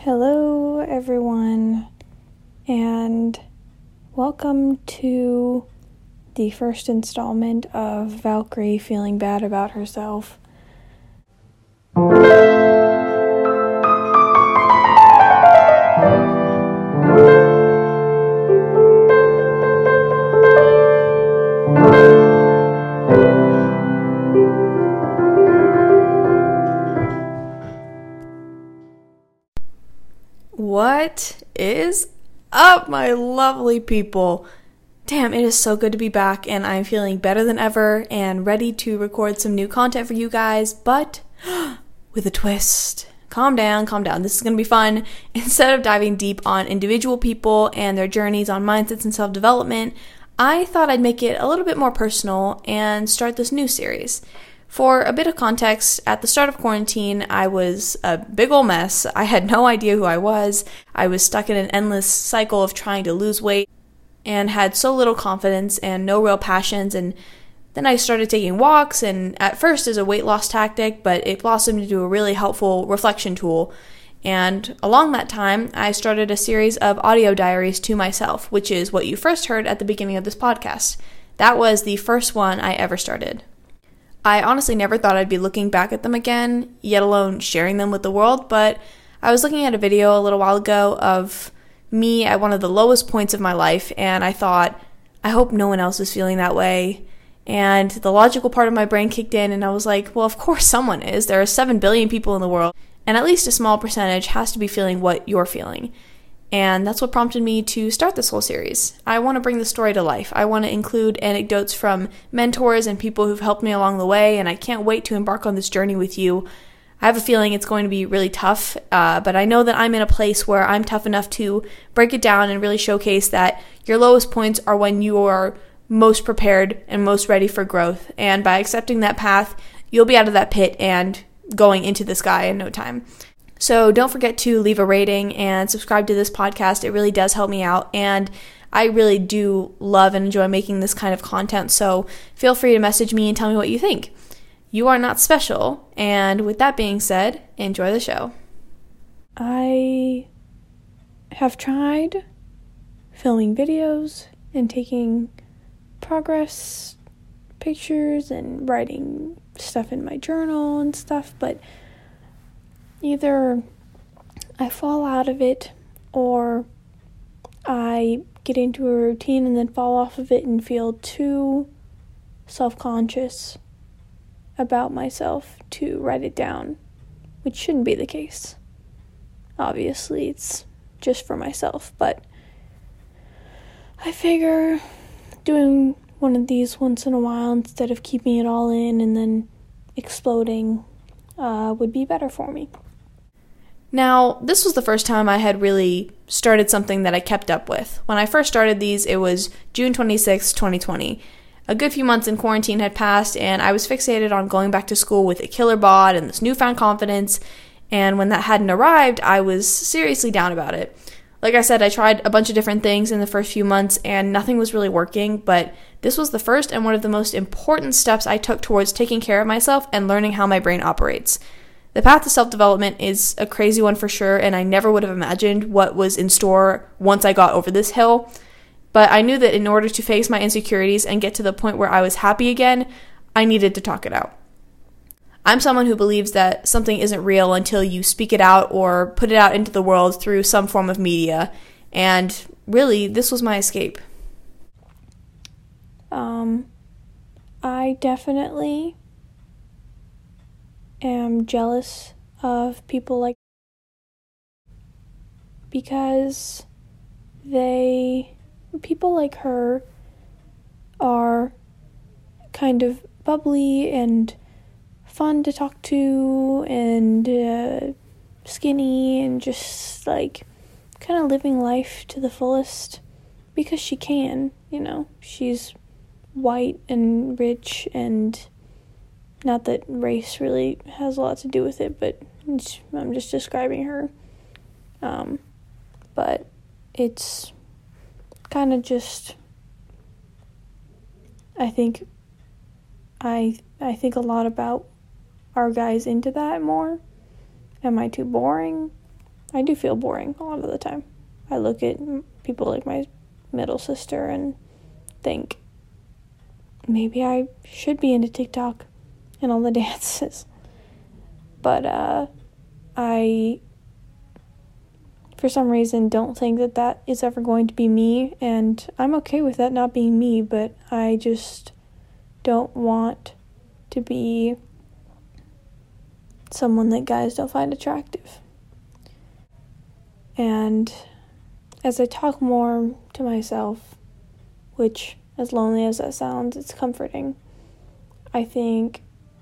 Hello, everyone, and welcome to the first installment of Valkyrie feeling bad about herself. What is up, my lovely people? Damn, it is so good to be back, and I'm feeling better than ever and ready to record some new content for you guys, but with a twist. Calm down. This is going to be fun. Instead of diving deep on individual people and their journeys on mindsets and self-development, I thought I'd make it a little bit more personal and start this new series. For a bit of context, at the start of quarantine, I was a big ol' mess. I had no idea who I was. I was stuck in an endless cycle of trying to lose weight and had so little confidence and no real passions. And then I started taking walks, and at first as a weight loss tactic, but it blossomed into a really helpful reflection tool. And along that time, I started a series of audio diaries to myself, which is what you first heard at the beginning of this podcast. That was the first one I ever started. I honestly never thought I'd be looking back at them again, yet alone sharing them with the world, but I was looking at a video a little while ago of me at one of the lowest points of my life, and I thought, I hope no one else is feeling that way. And the logical part of my brain kicked in, and I was like, well, of course someone is. There are 7 billion people in the world, and at least a small percentage has to be feeling what you're feeling. And that's what prompted me to start this whole series. I want to bring the story to life. I want to include anecdotes from mentors and people who've helped me along the way, and I can't wait to embark on this journey with you. I have a feeling it's going to be really tough, but I know that I'm in a place where I'm tough enough to break it down and really showcase that your lowest points are when you are most prepared and most ready for growth. And by accepting that path, you'll be out of that pit and going into the sky in no time. So don't forget to leave a rating and subscribe to this podcast. It really does help me out, and I really do love and enjoy making this kind of content, so feel free to message me and tell me what you think. You are not special, and with that being said, enjoy the show. I have tried filming videos and taking progress pictures and writing stuff in my journal and stuff, but either I fall out of it or I get into a routine and then fall off of it and feel too self-conscious about myself to write it down, which shouldn't be the case. Obviously, it's just for myself, but I figure doing one of these once in a while instead of keeping it all in and then exploding would be better for me. Now, this was the first time I had really started something that I kept up with. When I first started these, it was June 26, 2020. A good few months in quarantine had passed, and I was fixated on going back to school with a killer bod and this newfound confidence, and when that hadn't arrived, I was seriously down about it. Like I said, I tried a bunch of different things in the first few months, and nothing was really working, but this was the first and one of the most important steps I took towards taking care of myself and learning how my brain operates. The path to self-development is a crazy one for sure, and I never would have imagined what was in store once I got over this hill. But I knew that in order to face my insecurities and get to the point where I was happy again, I needed to talk it out. I'm someone who believes that something isn't real until you speak it out or put it out into the world through some form of media, and really, this was my escape. I definitely am jealous of people like because people like her are kind of bubbly and fun to talk to and skinny and just like kind of living life to the fullest because she can, she's white and rich, and not that race really has a lot to do with it, but I'm just describing her. But it's kind of just, I think a lot about, are guys into that more? Am I too boring? I do feel boring a lot of the time. I look at people like my middle sister and think, maybe I should be into TikTok and all the dances. But I, for some reason, don't think that is ever going to be me, and I'm okay with that not being me, but I just don't want to be someone that guys don't find attractive. And as I talk more to myself, which, as lonely as that sounds, it's comforting, I think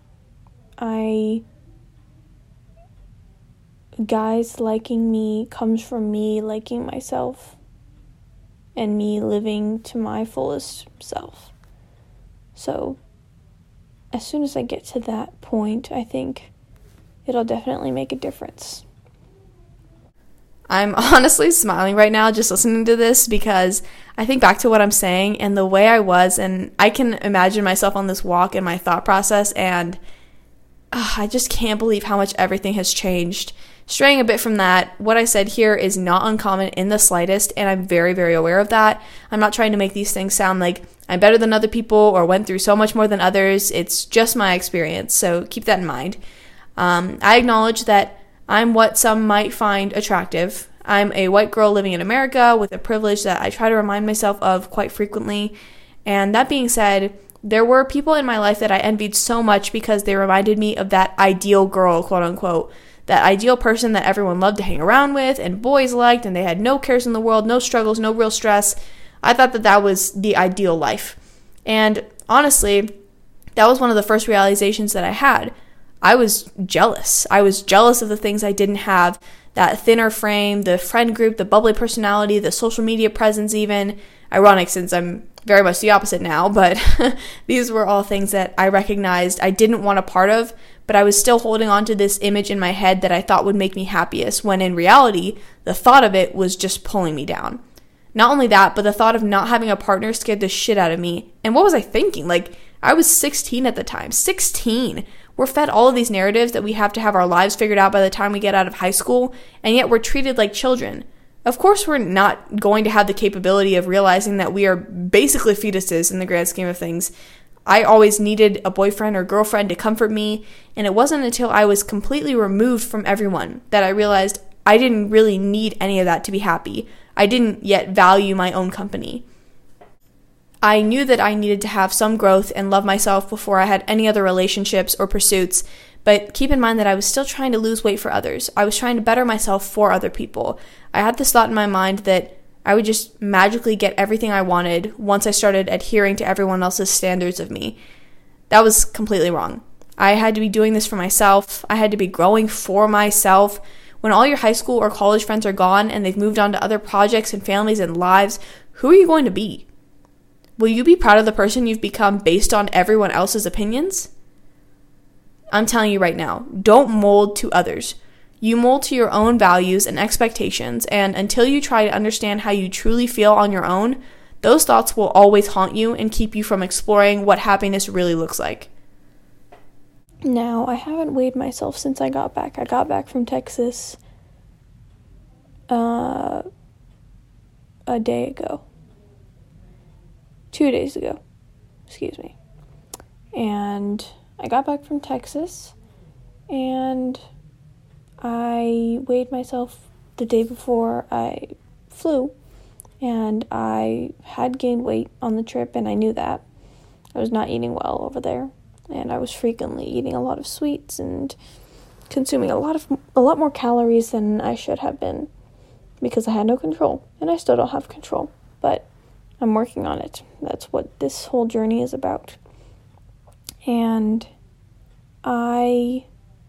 guys liking me comes from me liking myself and me living to my fullest self. So as soon as I get to that point, I think it'll definitely make a difference. I'm honestly smiling right now just listening to this because I think back to what I'm saying and the way I was, and I can imagine myself on this walk and my thought process, and I just can't believe how much everything has changed. Straying a bit from that, what I said here is not uncommon in the slightest, and I'm very, very aware of that. I'm not trying to make these things sound like I'm better than other people or went through so much more than others. It's just my experience, so keep that in mind. I acknowledge that I'm what some might find attractive. I'm a white girl living in America with a privilege that I try to remind myself of quite frequently. And that being said, there were people in my life that I envied so much because they reminded me of that ideal girl, quote unquote. That ideal person that everyone loved to hang around with and boys liked, and they had no cares in the world, no struggles, no real stress. I thought that was the ideal life. And honestly, that was one of the first realizations that I had. I was jealous. I was jealous of the things I didn't have. That thinner frame, the friend group, the bubbly personality, the social media presence even. Ironic since I'm very much the opposite now, but these were all things that I recognized I didn't want a part of, but I was still holding on to this image in my head that I thought would make me happiest, when in reality, the thought of it was just pulling me down. Not only that, but the thought of not having a partner scared the shit out of me. And what was I thinking? I was 16 at the time. 16! We're fed all of these narratives that we have to have our lives figured out by the time we get out of high school, and yet we're treated like children. Of course, we're not going to have the capability of realizing that we are basically fetuses in the grand scheme of things. I always needed a boyfriend or girlfriend to comfort me, and it wasn't until I was completely removed from everyone that I realized I didn't really need any of that to be happy. I didn't yet value my own company. I knew that I needed to have some growth and love myself before I had any other relationships or pursuits, but keep in mind that I was still trying to lose weight for others. I was trying to better myself for other people. I had this thought in my mind that I would just magically get everything I wanted once I started adhering to everyone else's standards of me. That was completely wrong. I had to be doing this for myself. I had to be growing for myself. When all your high school or college friends are gone and they've moved on to other projects and families and lives, who are you going to be? Will you be proud of the person you've become based on everyone else's opinions? I'm telling you right now, don't mold to others. You mold to your own values and expectations, and until you try to understand how you truly feel on your own, those thoughts will always haunt you and keep you from exploring what happiness really looks like. Now, I haven't weighed myself since I got back. I got back from Texas a day ago. 2 days ago. Excuse me. And I got back from Texas, and I weighed myself the day before I flew, and I had gained weight on the trip, and I knew that. I was not eating well over there, and I was frequently eating a lot of sweets and consuming a lot more calories than I should have been, because I had no control, and I still don't have control, but I'm working on it. That's what this whole journey is about. And I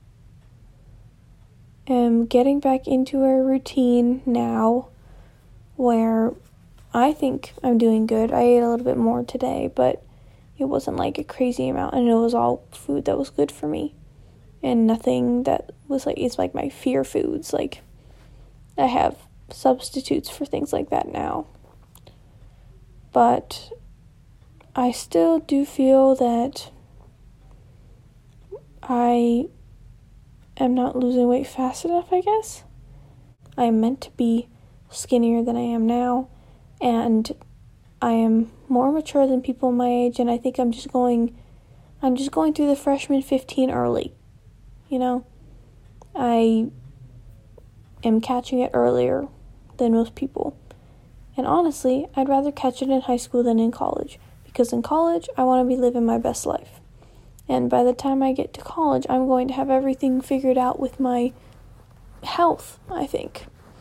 am getting back into a routine now where I think I'm doing good. I ate a little bit more today, but it wasn't like a crazy amount, and it was all food that was good for me, and nothing that was it's like my fear foods. Like, I have substitutes for things like that now. But I still do feel that I am not losing weight fast enough, I guess. I am meant to be skinnier than I am now, and I am more mature than people my age, and I think I'm just going through the freshman 15 early. I am catching it earlier than most people. And honestly, I'd rather catch it in high school than in college, because in college, I want to be living my best life. And by the time I get to college, I'm going to have everything figured out with my health, I think.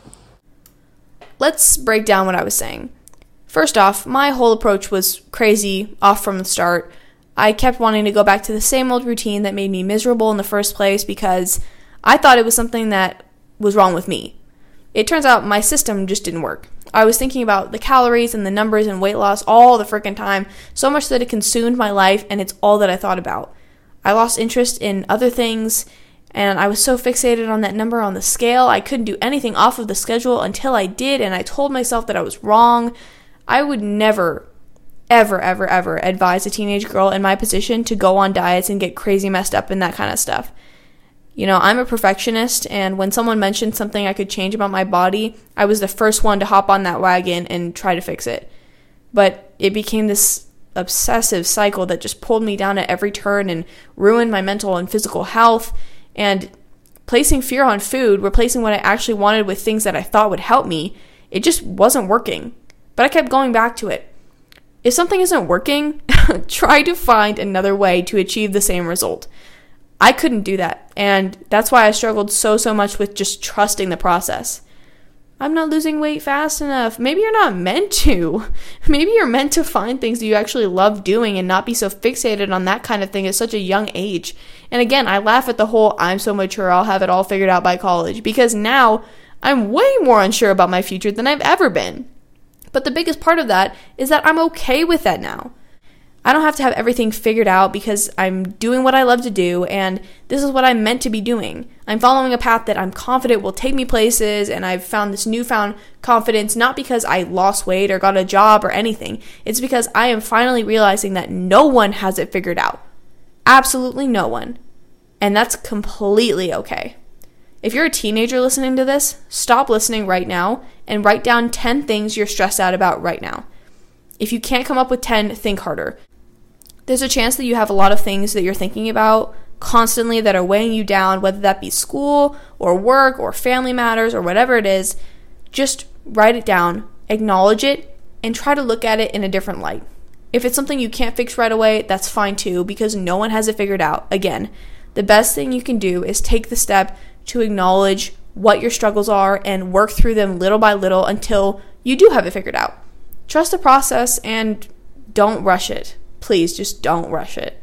Let's break down what I was saying. First off, my whole approach was crazy off from the start. I kept wanting to go back to the same old routine that made me miserable in the first place because I thought it was something that was wrong with me. It turns out my system just didn't work. I was thinking about the calories and the numbers and weight loss all the freaking time, so much that it consumed my life, and it's all that I thought about. I lost interest in other things, and I was so fixated on that number on the scale, I couldn't do anything off of the schedule until I did, and I told myself that I was wrong. I would never, ever, ever, ever advise a teenage girl in my position to go on diets and get crazy messed up and that kind of stuff. I'm a perfectionist, and when someone mentioned something I could change about my body, I was the first one to hop on that wagon and try to fix it. But it became this obsessive cycle that just pulled me down at every turn and ruined my mental and physical health, and placing fear on food, replacing what I actually wanted with things that I thought would help me, it just wasn't working. But I kept going back to it. If something isn't working, try to find another way to achieve the same result. I couldn't do that, and that's why I struggled so much with just trusting the process. I'm not losing weight fast enough. Maybe you're not meant to. Maybe you're meant to find things that you actually love doing and not be so fixated on that kind of thing at such a young age. And again, I laugh at the whole I'm so mature, I'll have it all figured out by college, because now I'm way more unsure about my future than I've ever been. But the biggest part of that is that I'm okay with that now. I don't have to have everything figured out because I'm doing what I love to do, and this is what I'm meant to be doing. I'm following a path that I'm confident will take me places, and I've found this newfound confidence not because I lost weight or got a job or anything. It's because I am finally realizing that no one has it figured out. Absolutely no one. And that's completely okay. If you're a teenager listening to this, stop listening right now and write down 10 things you're stressed out about right now. If you can't come up with 10, think harder. There's a chance that you have a lot of things that you're thinking about constantly that are weighing you down, whether that be school or work or family matters or whatever it is. Just write it down, acknowledge it, and try to look at it in a different light. If it's something you can't fix right away, that's fine too, because no one has it figured out. Again, the best thing you can do is take the step to acknowledge what your struggles are and work through them little by little until you do have it figured out. Trust the process and don't rush it. Please, just don't rush it.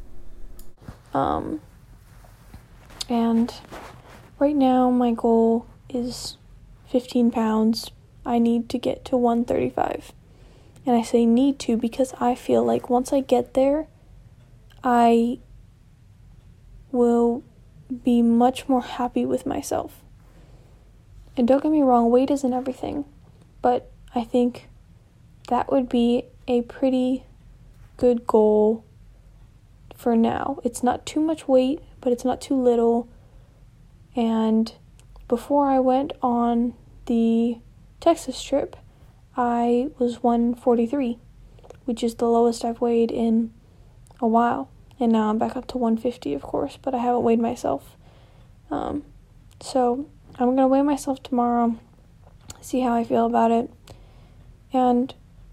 And right now my goal is 15 pounds. I need to get to 135. And I say need to because I feel like once I get there, I will be much more happy with myself. And don't get me wrong, weight isn't everything, but I think that would be a pretty good goal for now. It's not too much weight, but it's not too little. And before I went on the Texas trip, I was 143, which is the lowest I've weighed in a while. And now I'm back up to 150, of course, but I haven't weighed myself. So I'm going to weigh myself tomorrow, see how I feel about it. And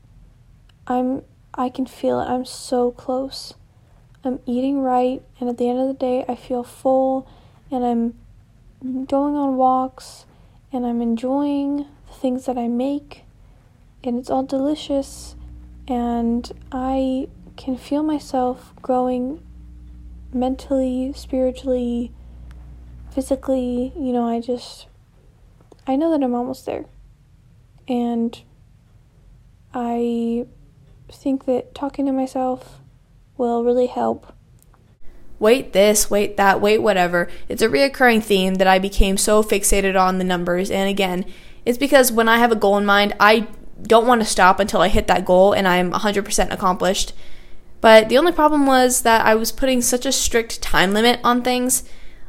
I can feel it. I'm so close. I'm eating right, and at the end of the day, I feel full, and I'm going on walks, and I'm enjoying the things that I make, and it's all delicious, and I can feel myself growing mentally, spiritually, physically. I know that I'm almost there, and I think that talking to myself will really help. Weight this, weight that, weight whatever. It's a reoccurring theme that I became so fixated on the numbers. And again, it's because when I have a goal in mind, I don't want to stop until I hit that goal and I'm 100% accomplished. But the only problem was that I was putting such a strict time limit on things.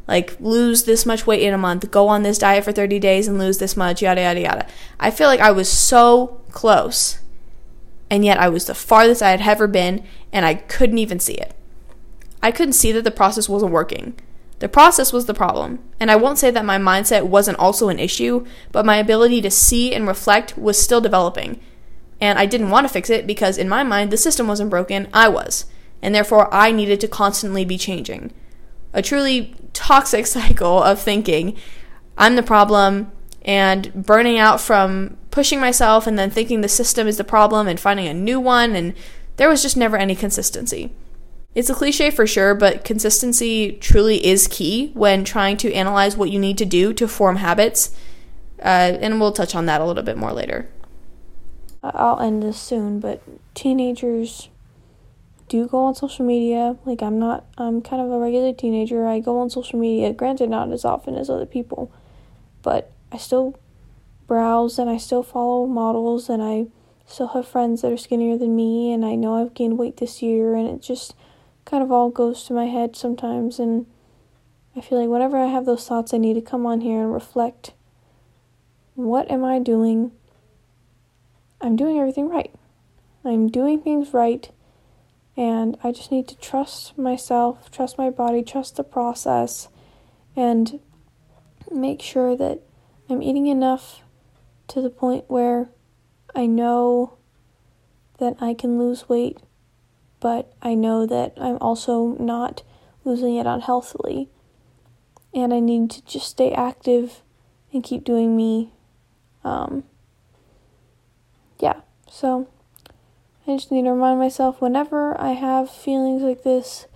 Like, lose this much weight in a month, go on this diet for 30 days and lose this much, yada, yada, yada. I feel like I was so close, and yet I was the farthest I had ever been, and I couldn't even see it. I couldn't see that the process wasn't working. The process was the problem, and I won't say that my mindset wasn't also an issue, but my ability to see and reflect was still developing. And I didn't want to fix it because in my mind, the system wasn't broken, I was. And therefore, I needed to constantly be changing. A truly toxic cycle of thinking, I'm the problem, and burning out from pushing myself and then thinking the system is the problem and finding a new one, and there was just never any consistency. It's a cliche for sure, but consistency truly is key when trying to analyze what you need to do to form habits, and we'll touch on that a little bit more later. I'll end this soon, but teenagers do go on social media. Like, I'm kind of a regular teenager. I go on social media, granted not as often as other people, but I still browse and I still follow models, and I still have friends that are skinnier than me, and I know I've gained weight this year, and it just kind of all goes to my head sometimes, and I feel like whenever I have those thoughts, I need to come on here and reflect. What am I doing? I'm doing everything right. I'm doing things right, and I just need to trust myself, trust my body, trust the process, and make sure that I'm eating enough to the point where I know that I can lose weight, but I know that I'm also not losing it unhealthily, and I need to just stay active and keep doing me. So I just need to remind myself whenever I have feelings like this,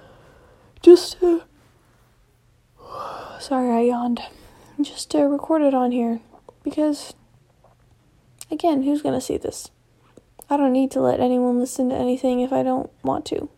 sorry, I yawned, just to record it on here, because, again, who's going to see this? I don't need to let anyone listen to anything if I don't want to.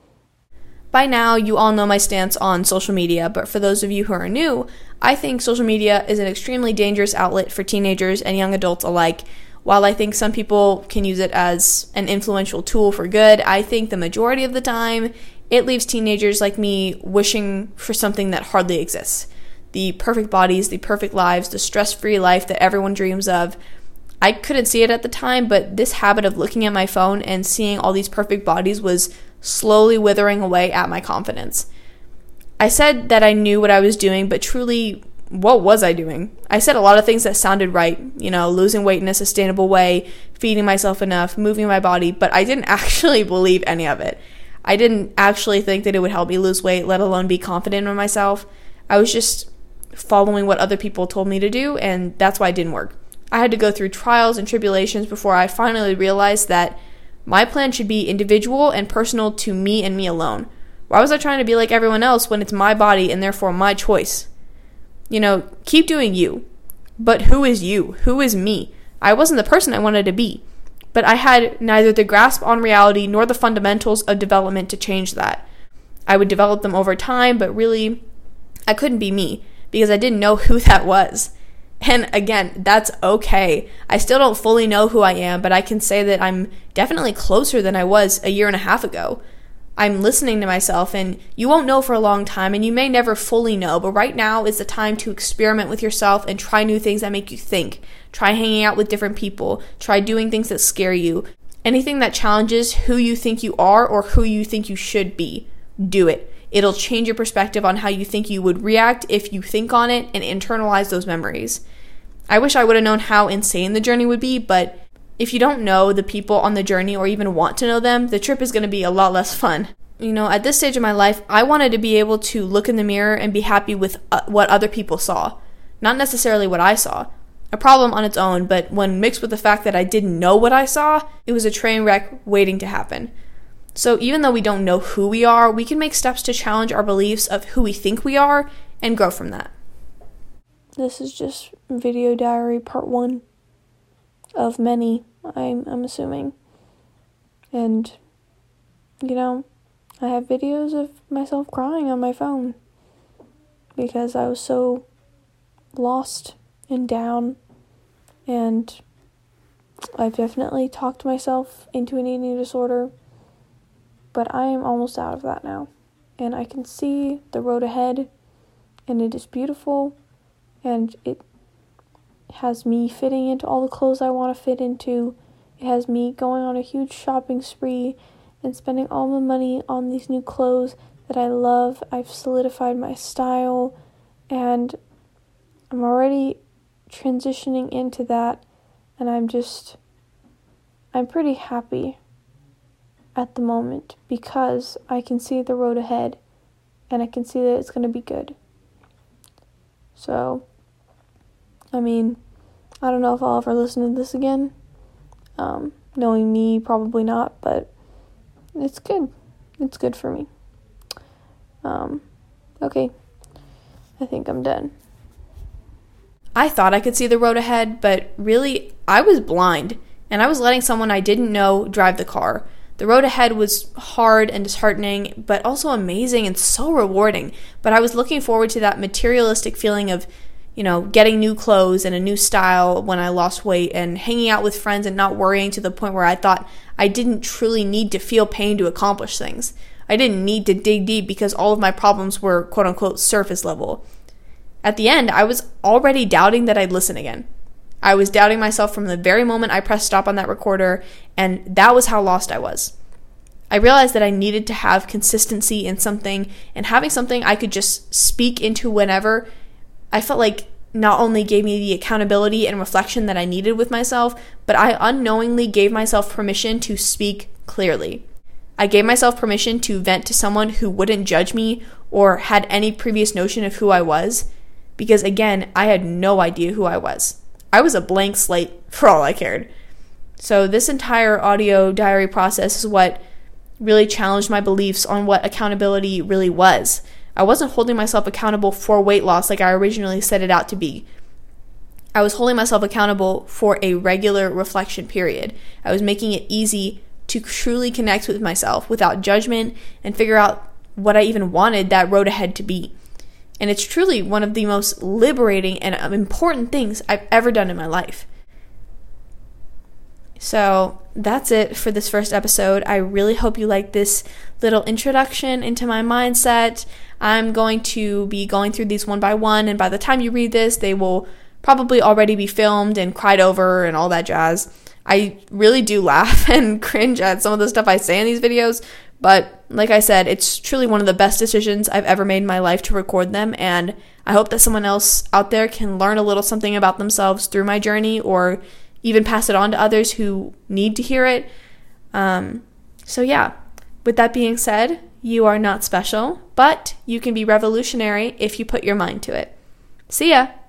By now, you all know my stance on social media, but for those of you who are new, I think social media is an extremely dangerous outlet for teenagers and young adults alike. While I think some people can use it as an influential tool for good, I think the majority of the time, it leaves teenagers like me wishing for something that hardly exists. The perfect bodies, the perfect lives, the stress-free life that everyone dreams of. I couldn't see it at the time, but this habit of looking at my phone and seeing all these perfect bodies was slowly withering away at my confidence. I said that I knew what I was doing, but truly, what was I doing? I said a lot of things that sounded right, losing weight in a sustainable way, feeding myself enough, moving my body, but I didn't actually believe any of it. I didn't actually think that it would help me lose weight, let alone be confident in myself. I was just following what other people told me to do, and that's why it didn't work. I had to go through trials and tribulations before I finally realized that my plan should be individual and personal to me and me alone. Why was I trying to be like everyone else when it's my body and therefore my choice? Keep doing you. But who is you? Who is me? I wasn't the person I wanted to be. But I had neither the grasp on reality nor the fundamentals of development to change that. I would develop them over time, but really, I couldn't be me because I didn't know who that was. And again, that's okay. I still don't fully know who I am, but I can say that I'm definitely closer than I was a year and a half ago. I'm listening to myself, and you won't know for a long time, and you may never fully know, but right now is the time to experiment with yourself and try new things that make you think. Try hanging out with different people. Try doing things that scare you. Anything that challenges who you think you are or who you think you should be. Do it. It'll change your perspective on how you think you would react if you think on it and internalize those memories. I wish I would have known how insane the journey would be, but if you don't know the people on the journey or even want to know them, the trip is going to be a lot less fun. At this stage of my life, I wanted to be able to look in the mirror and be happy with what other people saw. Not necessarily what I saw. A problem on its own, but when mixed with the fact that I didn't know what I saw, it was a train wreck waiting to happen. So even though we don't know who we are, we can make steps to challenge our beliefs of who we think we are and grow from that. This is just video diary part 1 of many, I'm assuming. And, I have videos of myself crying on my phone because I was so lost and down, and I've definitely talked myself into an eating disorder, but I am almost out of that now, and I can see the road ahead, and it is beautiful, and it has me fitting into all the clothes I want to fit into. It has me going on a huge shopping spree and spending all my money on these new clothes that I love. I've solidified my style, and I'm already transitioning into that, and I'm pretty happy at the moment because I can see the road ahead, and I can see that it's going to be good. So, I mean, I don't know if I'll ever listen to this again. Knowing me, probably not, but it's good. It's good for me. Okay. I think I'm done. I thought I could see the road ahead, but really, I was blind, and I was letting someone I didn't know drive the car. The road ahead was hard and disheartening, but also amazing and so rewarding. But I was looking forward to that materialistic feeling of, getting new clothes and a new style when I lost weight, and hanging out with friends and not worrying to the point where I thought I didn't truly need to feel pain to accomplish things. I didn't need to dig deep because all of my problems were quote-unquote surface level. At the end, I was already doubting that I'd listen again. I was doubting myself from the very moment I pressed stop on that recorder, and that was how lost I was. I realized that I needed to have consistency in something, and having something I could just speak into whenever, I felt like not only gave me the accountability and reflection that I needed with myself, but I unknowingly gave myself permission to speak clearly. I gave myself permission to vent to someone who wouldn't judge me or had any previous notion of who I was, because again, I had no idea who I was. I was a blank slate for all I cared. So this entire audio diary process is what really challenged my beliefs on what accountability really was. I wasn't holding myself accountable for weight loss like I originally set it out to be. I was holding myself accountable for a regular reflection period. I was making it easy to truly connect with myself without judgment and figure out what I even wanted that road ahead to be. And it's truly one of the most liberating and important things I've ever done in my life. So that's it for this first episode. I really hope you like this little introduction into my mindset. I'm going to be going through these one by one, and by the time you read this, they will probably already be filmed and cried over and all that jazz. I really do laugh and cringe at some of the stuff I say in these videos, but like I said, it's truly one of the best decisions I've ever made in my life to record them, and I hope that someone else out there can learn a little something about themselves through my journey, or even pass it on to others who need to hear it. So yeah, with that being said, you are not special, but you can be revolutionary if you put your mind to it. See ya!